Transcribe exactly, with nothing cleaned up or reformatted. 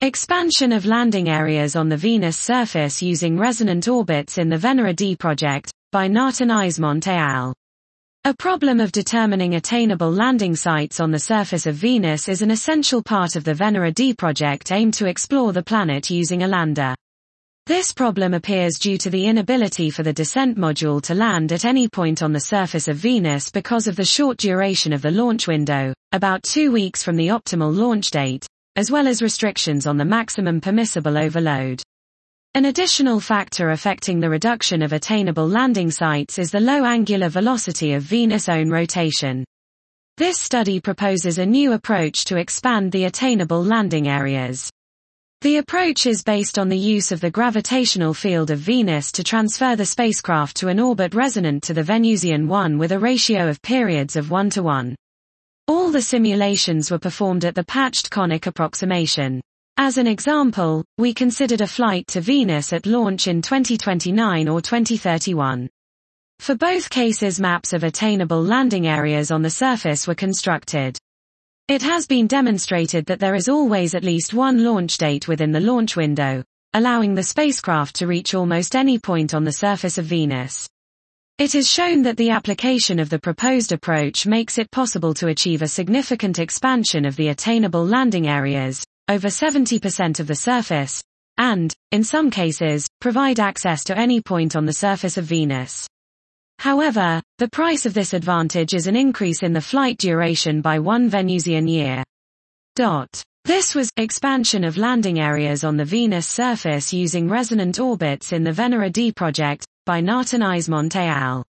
Expansion of landing areas on the Venus surface using resonant orbits in the Venera D project, by Narton-Eismont et al. A problem of determining attainable landing sites on the surface of Venus is an essential part of the Venera D project aimed to explore the planet using a lander. This problem appears due to the inability for the descent module to land at any point on the surface of Venus because of the short duration of the launch window, about two weeks from the optimal launch date, as well as restrictions on the maximum permissible overload. An additional factor affecting the reduction of attainable landing sites is the low angular velocity of Venus' own rotation. This study proposes a new approach to expand the attainable landing areas. The approach is based on the use of the gravitational field of Venus to transfer the spacecraft to an orbit resonant to the Venusian one with a ratio of periods of one to one. All the simulations were performed at the patched conic approximation. As an example, we considered a flight to Venus at launch in twenty twenty-nine or twenty thirty-one. For both cases, maps of attainable landing areas on the surface were constructed. It has been demonstrated that there is always at least one launch date within the launch window, allowing the spacecraft to reach almost any point on the surface of Venus. It is shown that the application of the proposed approach makes it possible to achieve a significant expansion of the attainable landing areas, over seventy percent of the surface, and, in some cases, provide access to any point on the surface of Venus. However, the price of this advantage is an increase in the flight duration by one Venusian year. Dot. This was expansion of landing areas on the Venus surface using resonant orbits in the Venera D project, by Narton-Eismont et al.